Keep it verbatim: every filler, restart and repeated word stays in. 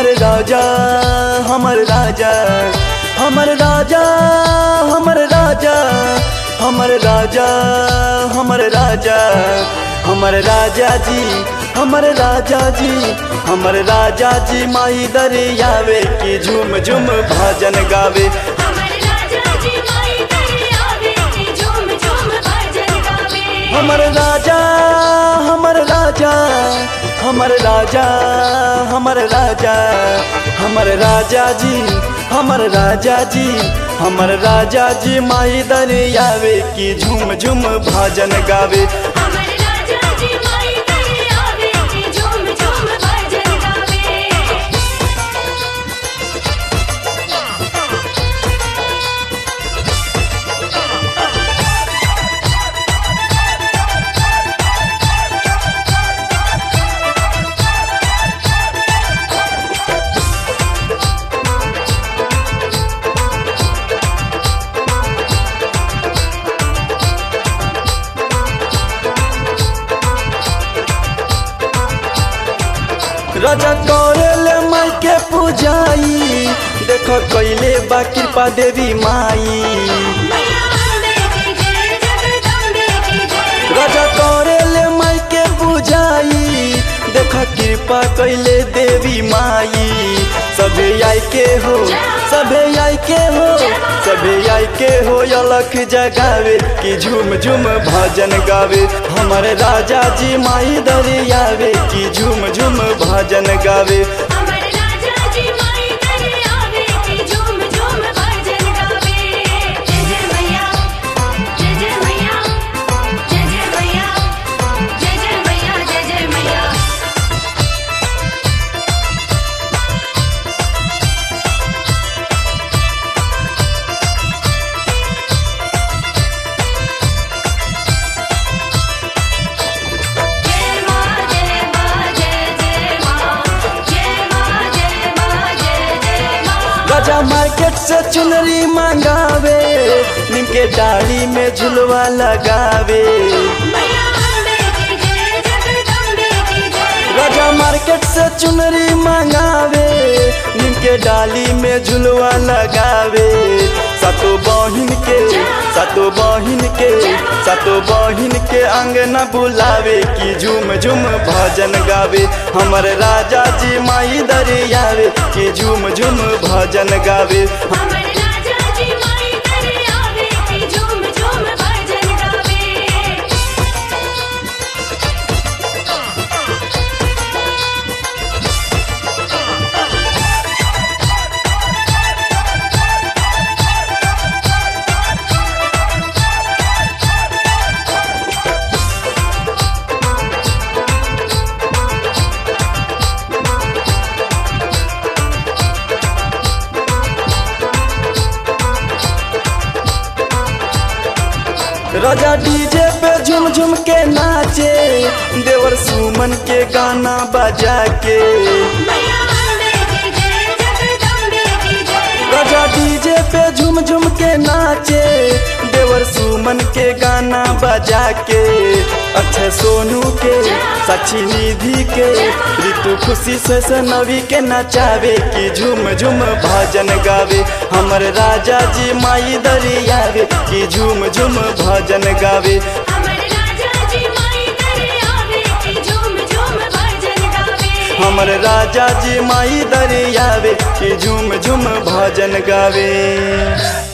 हमर राजा हमर राजा हमर राजा हमर राजा हमर राजा हमर राजा हमर राजा जी हमर राजा जी हमर राजा जी माई दरियावे की झूम झूम भजन गावे। हमर राजा जी माई दरियावे की झूम झूम भजन गावे। हमर राजा हमर राजा हमर राजा हमर राजा हमर राजा जी हमर राजा जी हमर राजा जी माई दरियावे की झूम झूम भजन गावे। हमर राजा जी माई दरियावे की झूम झूम भजन गावे। राजा करेले माई के पूजाई देखो कैले बा कृपा देवी माई। मैया अम्बे की जय जगदम्बे की जय। राजा करेले माई के पूजाई देखो कृपा कैले देवी माई। सभे आई के हो सभे आई के हो सभे आई के हो अलख जगावे की झूम झूम भजन गावे। हमर राजा जी माई दरियावे की झूम झूम भजन गावे। हमर राजा जी माई दरियावे की झूम झूम भजन गावे। जय जय मैया जय जय मैया जय जय मैया जय जय मैया जय जय मैया। जय मां जय मां जय जय मां जय मां जय मां जय जय मां। राजा मार्केट से चुनरी मंगावे नीम के डाली में झुलवा लगावे। मैया अम्बे की जय जगदम्बे की जय। राजा मार्केट से चुनरी मंगावे नीम के डाली में झुलवा लगावे। सतो बहिन के सतो बहिन के सतो बहिन के अंगना बुलावे की झूम झूम भजन गावे। हमर राजा जी माई दरियावे की झूम झूम भजन गावे। हमर राजा जी माई दरियावे की झूम झूम भजन गावे। राजा डीजे पे झुम झुम के नाचे देवर सुमन के गाना बजा के। मैया अम्बे की जय जगदम्बे की जय। राजा डीजे पे झुम झुम के नाचे देवर सुमन के गाना बजा के। अच्छे सोनू के साक्षी निधि के ऋतु खुशी से सनवी के नचावे की झूम झूम भजन गावे। हमर राजा जी माई दरियावे की झूम झूम भजन गावे। हमर राजा जी माई दरियावे की झूम झूम भजन गावे। हमर राजा जी माई दरियावे की झूम झूम भजन गावे।